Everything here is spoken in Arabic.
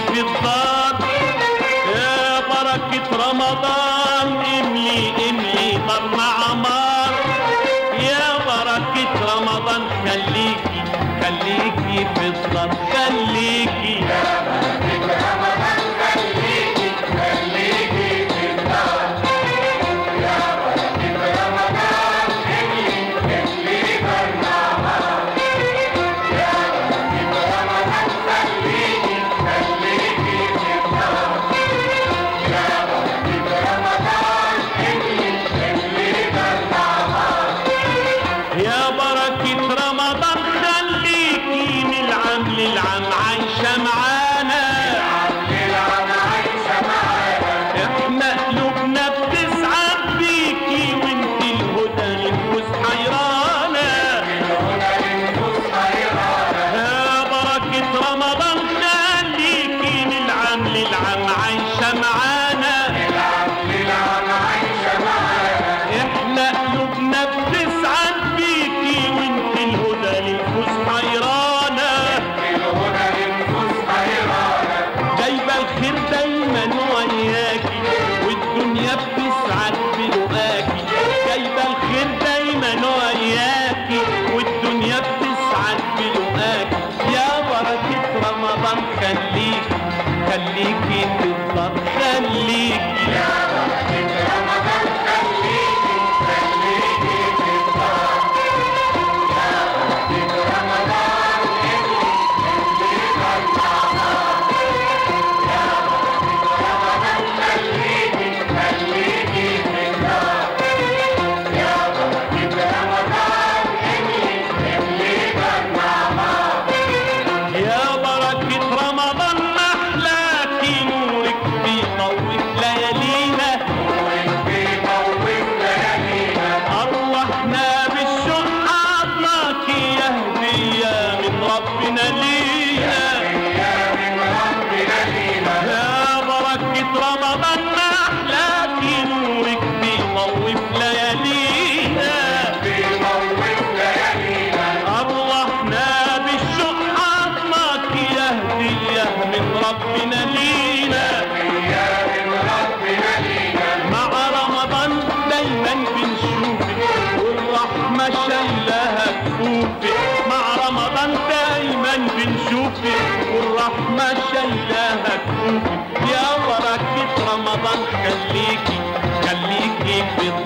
في الدار. يا بركة رمضان املي املي دارنا عمار. يا بركة رمضان خليكي خليكي في الدار خليكي. يا بركة رمضان خليكي خليكي في الدار. يا بركة رمضان املي املي دارنا عمار. يا بركة رمضان خليكي خليكي في الدار. يا بركة رمضان املي املي دارنا عمار. يا بركة رمضان خليكي من العام للعام عايشة معانا. للعام عايشة معانا. احنا قلوبنا بتسعد بيكي وانت الهدى للنفوس حيرانة. الهدى للنفوس حيرانة. يا بركة رمضان خليكي من العام للعام عايشة معانا. للعام عايشة معانا. احنا قلوبنا بتسعد بيكي وانت الهدى للنفوس حيرانة. الهدى للنفوس حيرانة. جايبة الخير دايما وياكي والدنيا بتسعد بلقاكي. جايبة الخير دايما وياكي والدنيا بتسعد بلقاكي. يا بركة رمضان خليكي خليكي في الدار خليكي. يا بركة رمضان خليكي خليكي في الدار. يا بركة رمضان املي املي دارنا عمار. يا بركة رمضان خليكي خليكي في الدار. يا بركة رمضان املي املي دارنا عمار. يا بركة رمضان محلاكي نورك بيطوف ليالينا. نورك بيطوف ليالينا. أرواحنا بالشوق عطناكي يا هدية من ربنا لينا. يا من ربنا لينا. يا بركة رمضان محلاكي نورك بيطوف ليالينا. بيطوف ليالينا. أرواحنا بالشوق عطناكي يا هدية من ربنا لينا. يا من ربنا لينا. مع رمضان دايما بنشوفك والرحمة شايلها كفوفك. مع رمضان دايما بنشوفك والرحمة شايلها كفوفك. يا بركة رمضان خليكي خليكي في